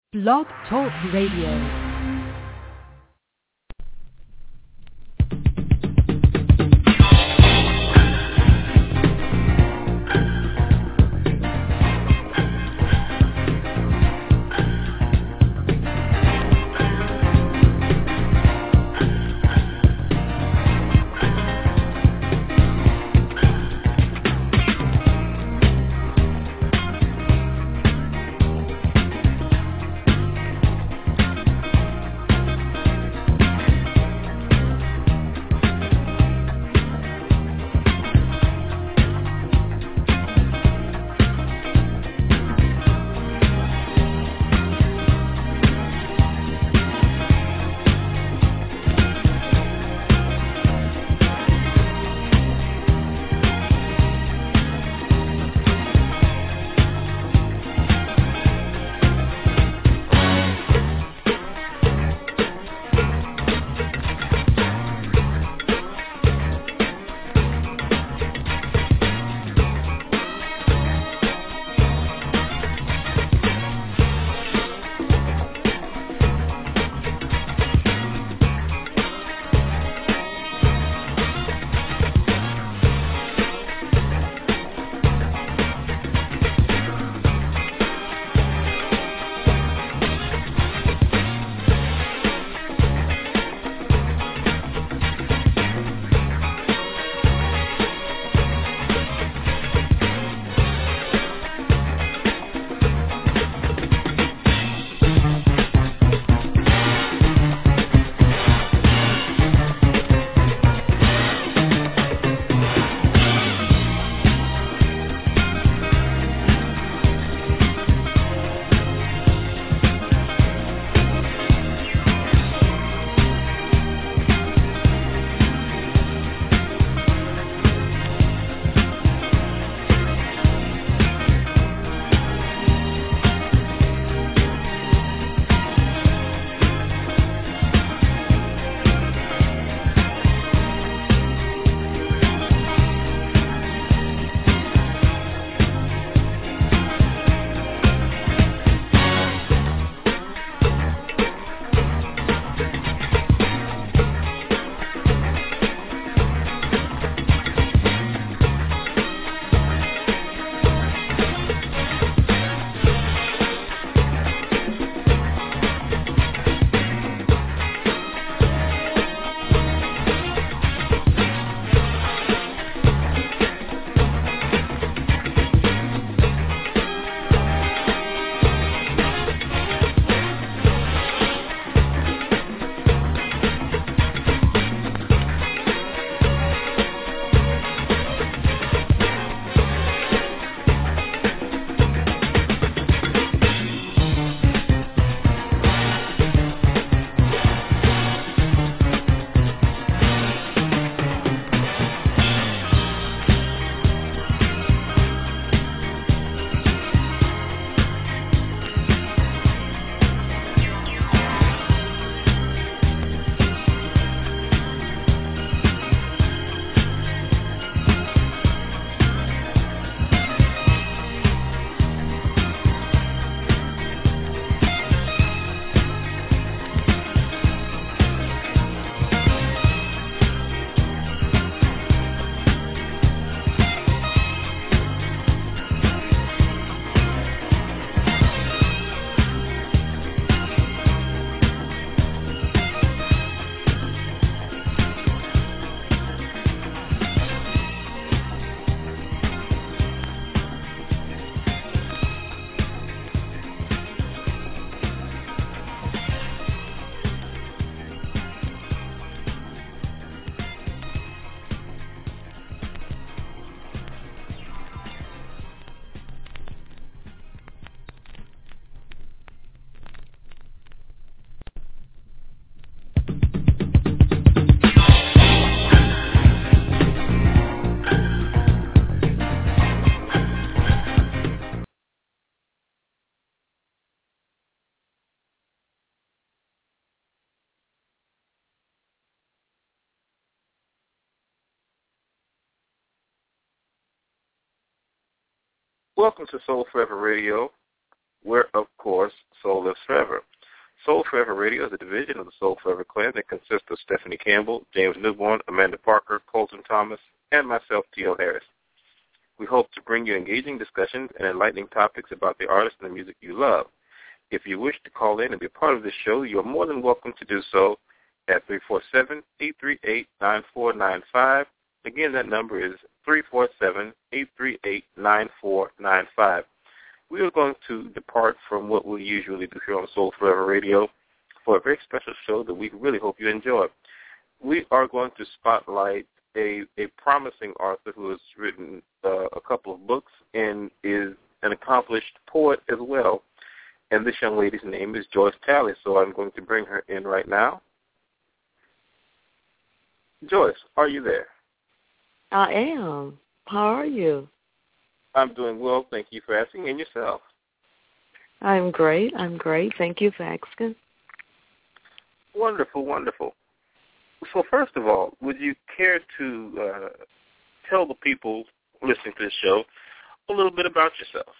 Blog Talk Radio. Welcome to Soul Forever Radio. where, of course, soul lives forever. Soul Forever Radio is a division of the Soul Forever clan that consists of Stephanie Campbell, James Newborn, Amanda Parker, Colton Thomas, and myself, T.O. Harris. We hope to bring you engaging discussions and enlightening topics about the artists and the music you love. If you wish to call in and be a part of this show, you are more than welcome to do so at 347-838-9495. Again, that number is 347-838-9495. We are going to depart from what we usually do here on Soul Forever Radio for a very special show that we really hope you enjoy. We are going to spotlight a promising author who has written a couple of books and is an accomplished poet as well. And this young lady's name is Joyce Talley, so I'm going to bring her in right now. Joyce, are you there? I am. How are you? I'm doing well. Thank you for asking. And yourself? I'm great. Thank you for asking. Wonderful, wonderful. So first of all, would you care to tell the people listening to this show a little bit about yourself?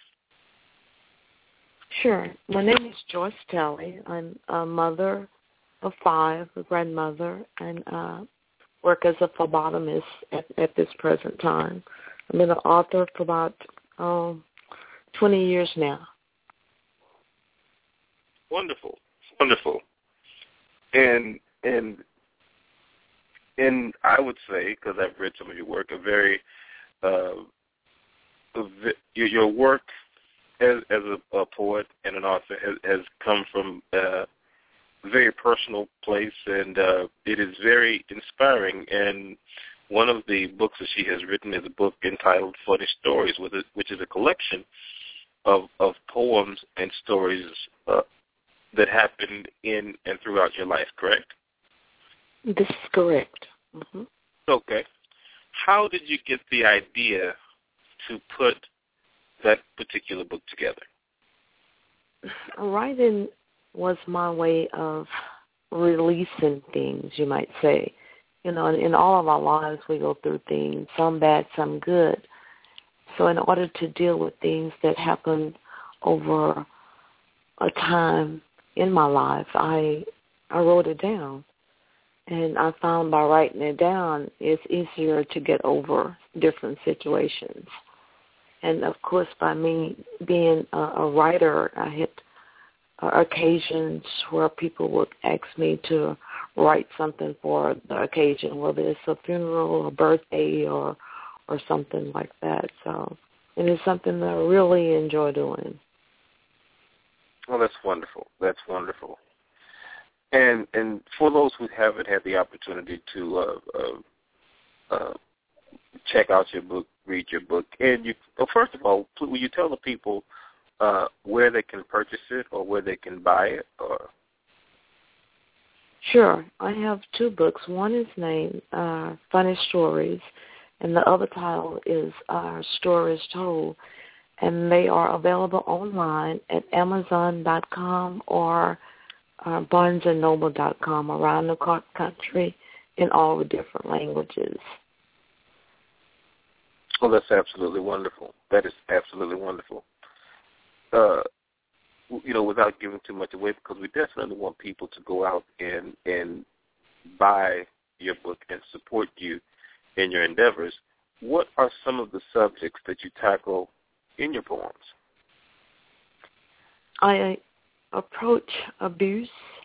Sure. My name is Joyce Talley. I'm a mother of 5, a grandmother, and work as a phlebotomist at this present time. I've been an author for about 20 years now. Wonderful, wonderful. And I would say, because I've read some of your work, your work as a poet and an author has come from a very personal place, and it is very inspiring. And one of the books that she has written is a book entitled Funny Stories, which is a collection of poems and stories that happened in and throughout your life, correct? This is correct. Mm-hmm. Okay. How did you get the idea to put that particular book together? Writing was my way of releasing things, you might say. You know, in all of our lives we go through things, some bad, some good. So in order to deal with things that happened over a time in my life, I wrote it down. And I found by writing it down, it's easier to get over different situations. And, of course, by me being a writer, I had occasions where people would ask me to write something for the occasion, whether it's a funeral, a birthday, or something like that. So, and it's something that I really enjoy doing. Well, that's wonderful. That's wonderful. And for those who haven't had the opportunity to check out your book, read your book, and first of all, will you tell the people where they can purchase it or where they can buy it? Or Sure. I have 2 books. One is named Funny Stories, and the other title is Stories Told. And they are available online at Amazon.com or BarnesandNoble.com around the country in all the different languages. Oh, that's absolutely wonderful. That is absolutely wonderful. Without giving too much away, because we definitely want people to go out and buy your book and support you in your endeavors. What are some of the subjects that you tackle in your poems? I approach abuse,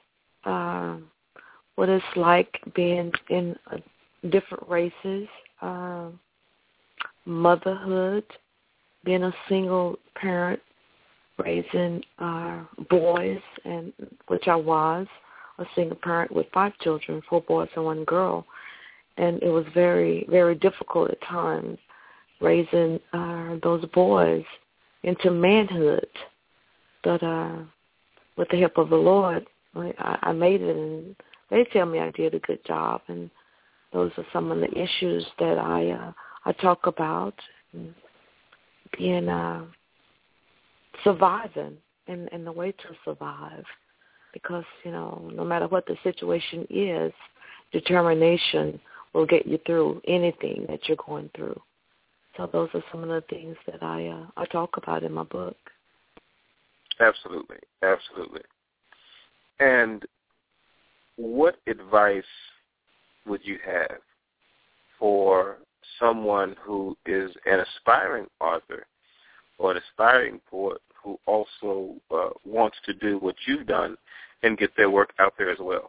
what it's like being in different races, motherhood, being a single parent, raising boys, and which I was a single parent with 5 children, 4 boys and 1 girl, and it was very, very difficult at times raising those boys into manhood. But with the help of the Lord, I made it, and they tell me I did a good job. And those are some of the issues that I talk about, being surviving and the way to survive. Because, no matter what the situation is, determination will get you through anything that you're going through. So those are some of the things that I talk about in my book. Absolutely, absolutely. And what advice would you have for someone who is an aspiring author or an aspiring poet who also wants to do what you've done and get their work out there as well?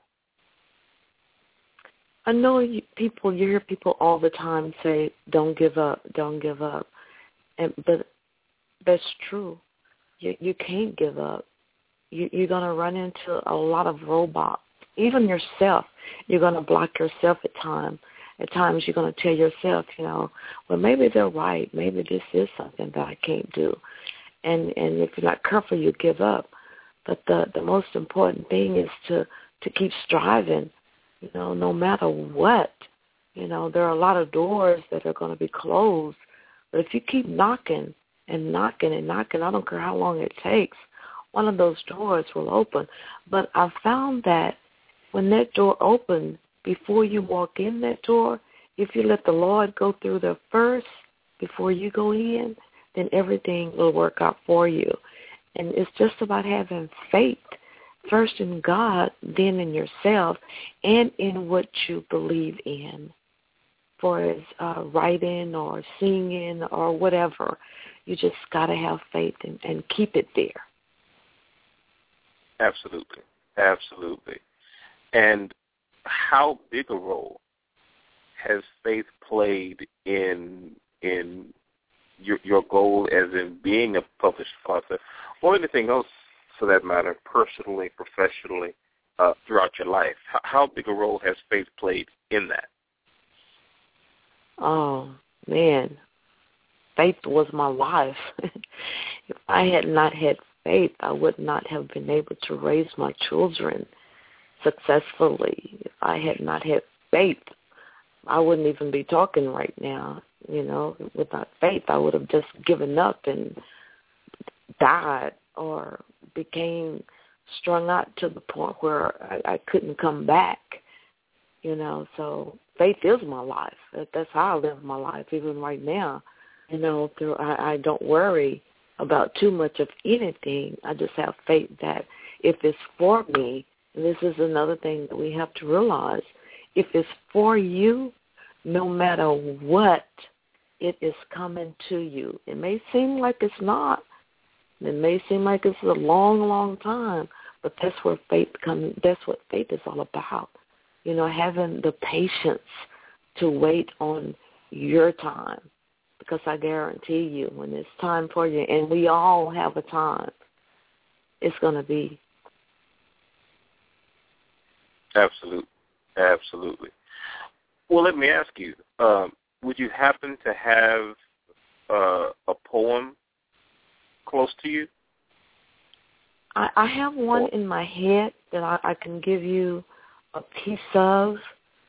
I know you hear people all the time say, don't give up, don't give up. But that's true. You can't give up. You're going to run into a lot of roadblocks. Even yourself, you're going to block yourself at times. At times you're going to tell yourself, well, maybe they're right. Maybe this is something that I can't do. And if you're not careful, you give up. But the most important thing is to keep striving, no matter what. There are a lot of doors that are going to be closed. But if you keep knocking and knocking and knocking, I don't care how long it takes, one of those doors will open. But I found that when that door opens, before you walk in that door, if you let the Lord go through there first before you go in, then everything will work out for you. And it's just about having faith, first in God, then in yourself, and in what you believe in. For as writing or singing or whatever, you just got to have faith and keep it there. Absolutely, absolutely. And how big a role has faith played in your goal as in being a published author, or anything else for that matter, personally, professionally, throughout your life? How big a role has faith played in that? Oh, man, faith was my life. If I had not had faith, I would not have been able to raise my children successfully. If I had not had faith, I wouldn't even be talking right now. Without faith, I would have just given up and died or became strung out to the point where I couldn't come back. So faith is my life. That's how I live my life, even right now. I don't worry about too much of anything. I just have faith that if it's for me, and this is another thing that we have to realize, if it's for you, no matter what, it is coming to you. It may seem like it's not. It may seem like it's a long, long time, but that's where faith comes. That's what faith is all about. Having the patience to wait on your time, because I guarantee you, when it's time for you, and we all have a time, it's going to be. Absolutely, absolutely. Well, let me ask you, would you happen to have a poem close to you? I have one in my head that I can give you a piece of,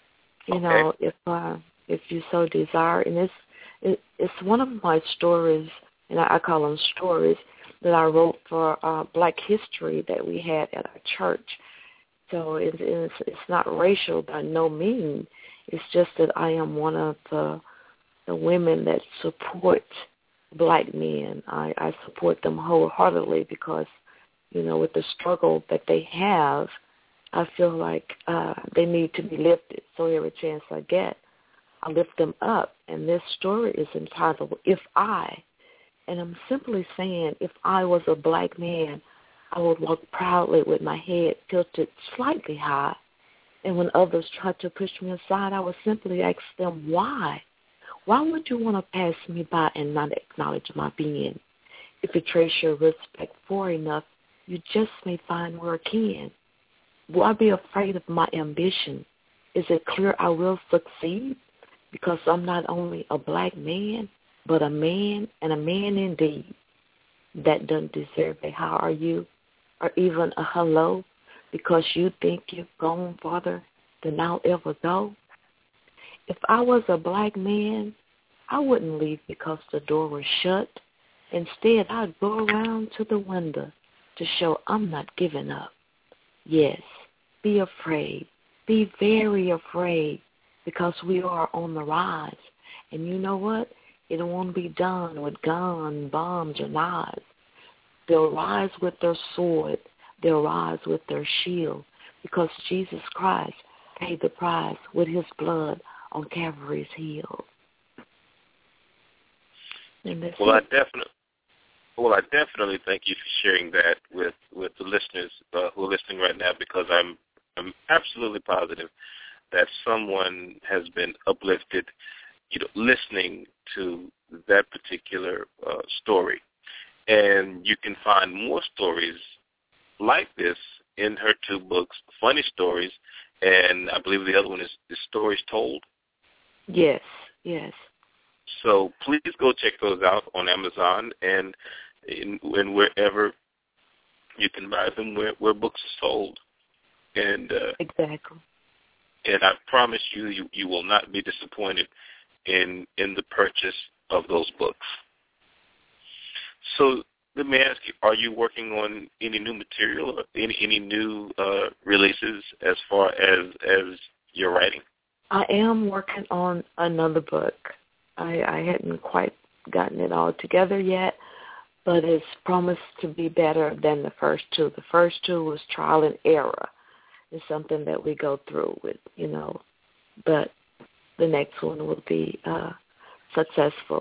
if you so desire. And it's one of my stories, and I call them stories, that I wrote for Black History that we had at our church. So it's not racial by no means. It's just that I am one of the women that support Black men. I support them wholeheartedly because, with the struggle that they have, I feel like they need to be lifted. So every chance I get, I lift them up. And this story is entitled, If I. And I'm simply saying, if I was a Black man, I would walk proudly with my head tilted slightly high. And when others tried to push me aside, I would simply ask them, why? Why would you want to pass me by and not acknowledge my being? If you trace your respect far enough, you just may find where I can. Will I be afraid of my ambition? Is it clear I will succeed? Because I'm not only a Black man, but a man, and a man indeed. That doesn't deserve a how are you, or even a hello, because you think you've gone farther than I'll ever go. If I was a Black man, I wouldn't leave because the door was shut. Instead, I'd go around to the window to show I'm not giving up. Yes, be afraid. Be very afraid, because we are on the rise. And you know what? It won't be done with guns, bombs, or knives. They'll rise with their sword. They'll rise with their shield, because Jesus Christ paid the price with his blood on Calvary's hill. Well, I definitely thank you for sharing that with the listeners who are listening right now, because I'm absolutely positive that someone has been uplifted, listening to that particular story. And you can find more stories like this in her 2 books, Funny Stories, and I believe the other one is Stories Told. Yes. So please go check those out on Amazon and wherever you can buy them, where books are sold. And exactly. And I promise you will not be disappointed in the purchase of those books. So let me ask you, are you working on any new material, or any new releases as far as your writing? I am working on another book. I hadn't quite gotten it all together yet, but it's promised to be better than the first 2. The first 2 was trial and error. It's something that we go through with, but the next one will be successful.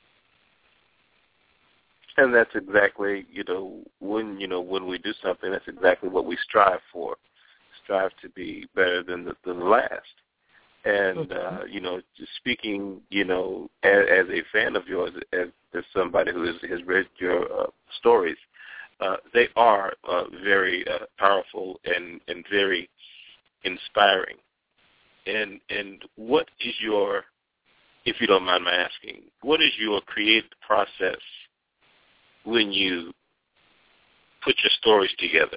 And that's exactly, when we do something, that's exactly what we strive for. Strive to be better than the last. And, just speaking, as a fan of yours, as somebody who has read your stories, they are very powerful and very inspiring. And what is your, if you don't mind my asking, what is your creative process when you put your stories together?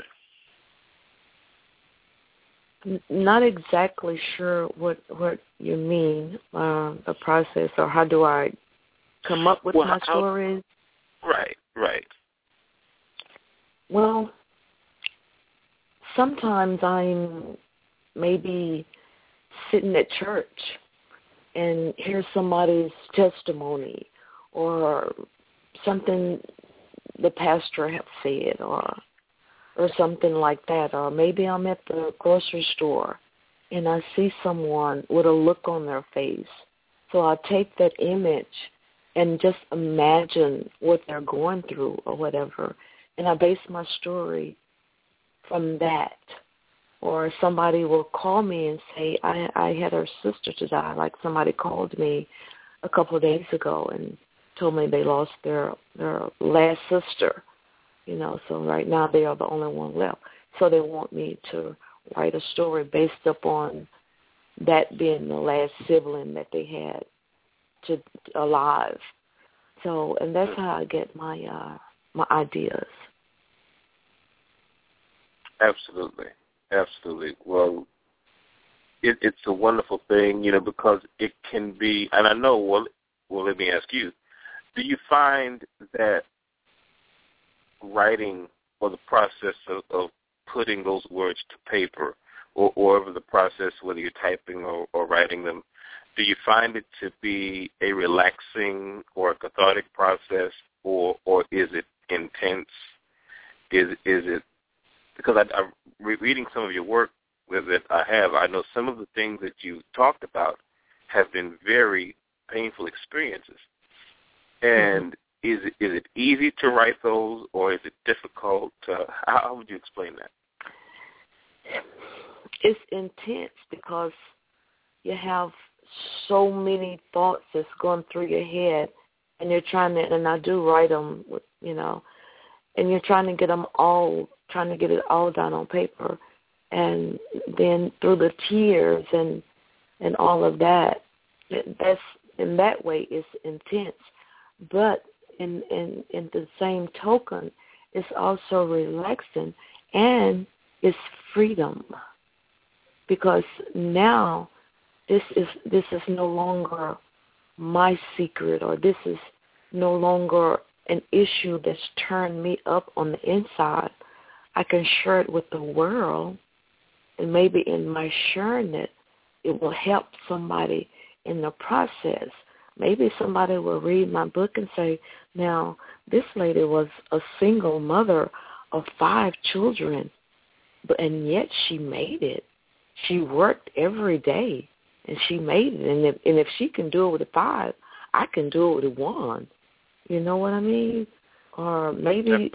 Not exactly sure what you mean, the process, or how do I come up with my stories? Right. Well, sometimes I'm maybe sitting at church and hear somebody's testimony or something the pastor have said or something like that. Or maybe I'm at the grocery store and I see someone with a look on their face. So I take that image and just imagine what they're going through or whatever, and I base my story from that. Or somebody will call me and say, I had her sister to die. Like somebody called me a couple of days ago and told me they lost their last sister. So right now they are the only one left. So they want me to write a story based upon that being the last sibling that they had alive. So, and that's how I get my ideas. Absolutely. Well, it's a wonderful thing, because it can be, and I know, well, let me ask you, do you find that writing or the process of putting those words to paper or the process, whether you're typing or writing them, do you find it to be a relaxing or a cathartic process, or is it intense? Is it, because I'm reading some of your work that I know some of the things that you talked about have been very painful experiences. And is it easy to write those, or is it difficult? How would you explain that? It's intense because you have so many thoughts that's going through your head, and you're trying to, and I do write them, and you're trying to get it all down on paper, and then through the tears and all of that, that's in that way it's intense. But in the same token, it's also relaxing and it's freedom, because now this is no longer my secret, or this is no longer an issue that's turned me up on the inside. I can share it with the world, and maybe in my sharing it will help somebody in the process. maybe somebody will read my book and say, now, this lady was a single mother of 5 children, and yet she made it. She worked every day, and she made it. And if she can do it with 5, I can do it with 1. You know what I mean? Or maybe,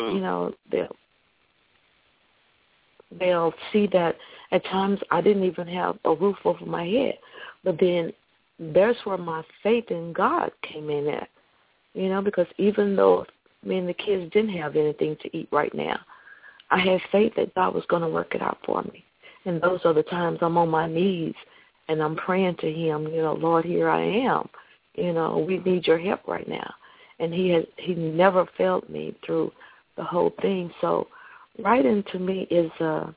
they'll see that at times I didn't even have a roof over my head. But then there's where my faith in God came in at, because even though me and the kids didn't have anything to eat right now, I had faith that God was going to work it out for me. And those are the times I'm on my knees and I'm praying to him, Lord, here I am. We need your help right now. And he never failed me through the whole thing. So writing to me is a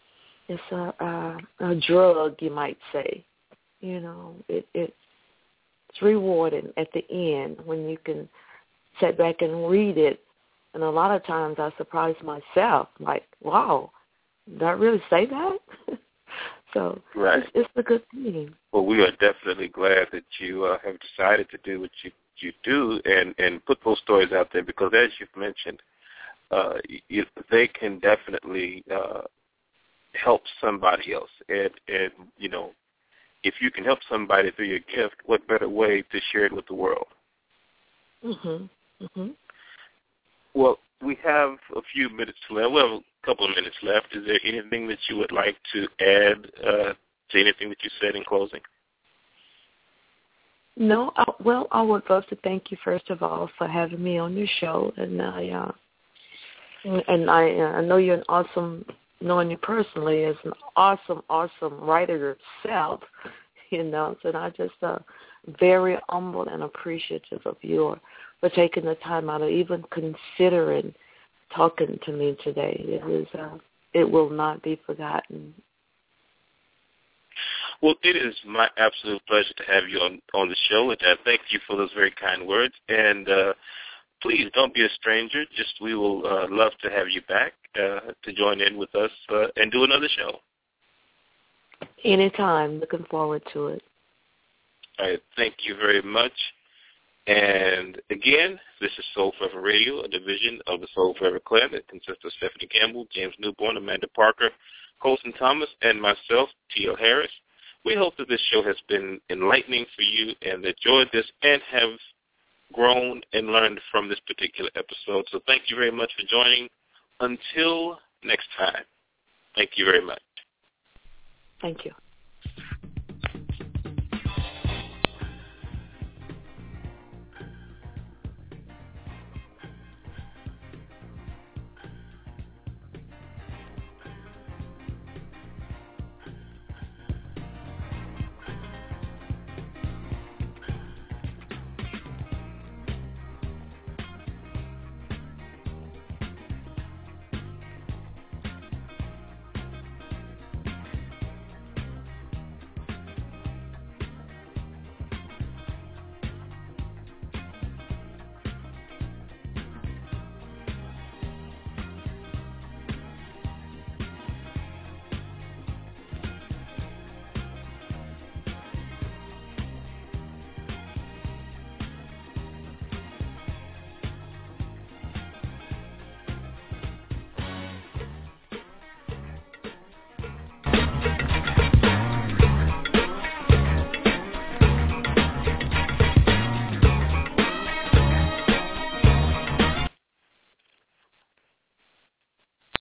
drug, you might say. It's rewarding at the end when you can sit back and read it. And a lot of times I surprise myself, like, wow, did I really say that? So right. It's a good thing. Well, we are definitely glad that you have decided to do what you do and put those stories out there, because as you've mentioned, they can definitely help somebody else. And if you can help somebody through your gift, what better way to share it with the world? Mhm. Mhm. Well, we have a few minutes left. We have a couple of minutes left. Is there anything that you would like to add to anything that you said in closing? No. I would love to thank you first of all for having me on your show, and I know you're an awesome. Knowing you personally as an awesome writer yourself, so I just very humble and appreciative of you for taking the time out of even considering talking to me today. It will not be forgotten. Well, it is my absolute pleasure to have you on the show, and thank you for those very kind words. And please don't be a stranger. We will love to have you back to join in with us and do another show. Anytime. Looking forward to it. All right. Thank you very much. And again, this is Soul Forever Radio, a division of the Soul Forever Clan that consists of Stephanie Campbell, James Newborn, Amanda Parker, Colson Thomas, and myself, T.L. Harris. We hope that this show has been enlightening for you and enjoyed this and have grown and learned from this particular episode. So thank you very much for joining. Until next time, thank you very much. Thank you.